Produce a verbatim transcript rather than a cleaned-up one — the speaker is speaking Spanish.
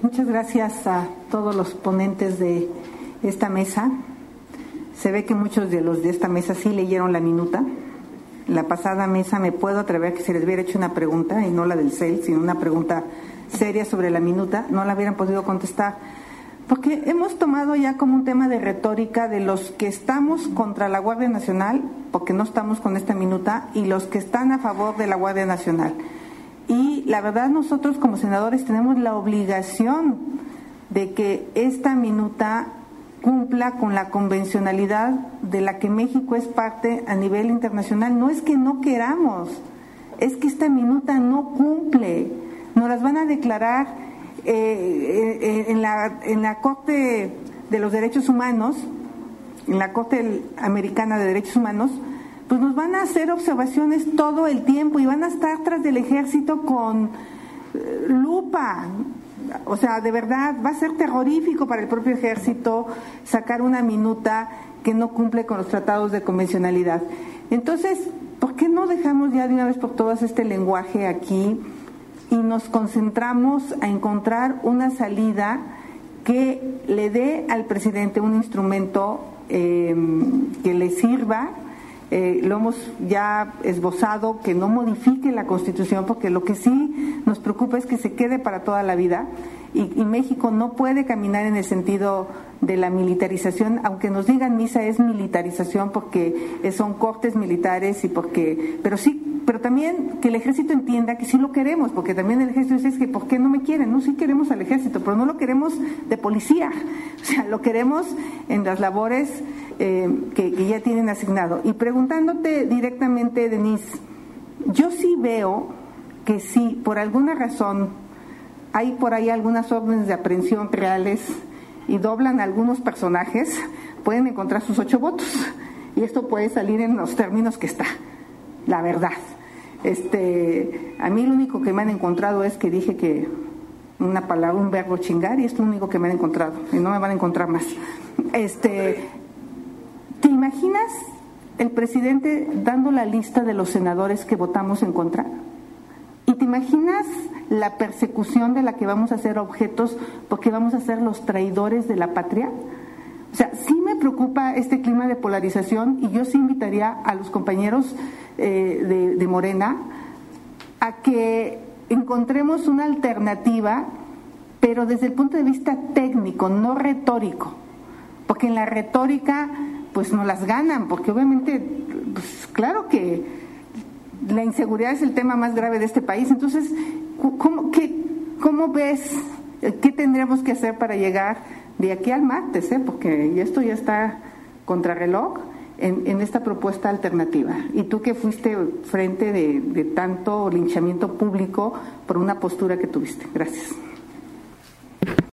muchas gracias a todos los ponentes de esta mesa. Se ve que muchos de los de esta mesa sí leyeron la minuta. La pasada mesa me puedo atrever que si les hubiera hecho una pregunta, y no la del C E L, sino una pregunta seria sobre la minuta, no la hubieran podido contestar. Porque hemos tomado ya como un tema de retórica de los que estamos contra la Guardia Nacional, porque no estamos con esta minuta, y los que están a favor de la Guardia Nacional. Y la verdad, nosotros como senadores tenemos la obligación de que esta minuta cumpla con la convencionalidad de la que México es parte a nivel internacional. No es que no queramos, es que esta minuta no cumple. Nos las van a declarar eh, eh, en la, en la Corte de los Derechos Humanos, en la Corte Americana de Derechos Humanos, pues nos van a hacer observaciones todo el tiempo y van a estar tras del ejército con eh, lupa. O sea, de verdad, va a ser terrorífico para el propio ejército sacar una minuta que no cumple con los tratados de convencionalidad. Entonces, ¿por qué no dejamos ya de una vez por todas este lenguaje aquí y nos concentramos a encontrar una salida que le dé al presidente un instrumento eh, que le sirva? Eh, lo hemos ya esbozado, que no modifique la Constitución, porque lo que sí nos preocupa es que se quede para toda la vida, y, y México no puede caminar en el sentido de la militarización, aunque nos digan misa es militarización porque son cortes militares y porque, pero sí, pero también que el ejército entienda que sí lo queremos, porque también el ejército dice, es que ¿por qué no me quieren? No, sí queremos al ejército, pero no lo queremos de policía, o sea, lo queremos en las labores eh, que, que ya tienen asignado. Y preguntándote directamente, Denise, yo sí veo que si por alguna razón hay por ahí algunas órdenes de aprehensión reales y doblan a algunos personajes, pueden encontrar sus ocho votos, y esto puede salir en los términos que está, la verdad. Este, a mí lo único que me han encontrado es que dije que una palabra, un verbo chingar, y es lo único que me han encontrado, y no me van a encontrar más. Este, ¿te imaginas el presidente dando la lista de los senadores que votamos en contra? ¿Y te imaginas la persecución de la que vamos a ser objetos porque vamos a ser los traidores de la patria? O sea, sí me preocupa este clima de polarización, y yo sí invitaría a los compañeros eh, de, de Morena a que encontremos una alternativa, pero desde el punto de vista técnico, no retórico, porque en la retórica pues no las ganan, porque obviamente, pues claro que la inseguridad es el tema más grave de este país. Entonces, ¿cómo, qué, cómo ves, qué tendríamos que hacer para llegar de aquí al martes, eh? Porque esto ya está contrarreloj en, en esta propuesta alternativa? Y tú que fuiste frente de, de tanto linchamiento público por una postura que tuviste. Gracias.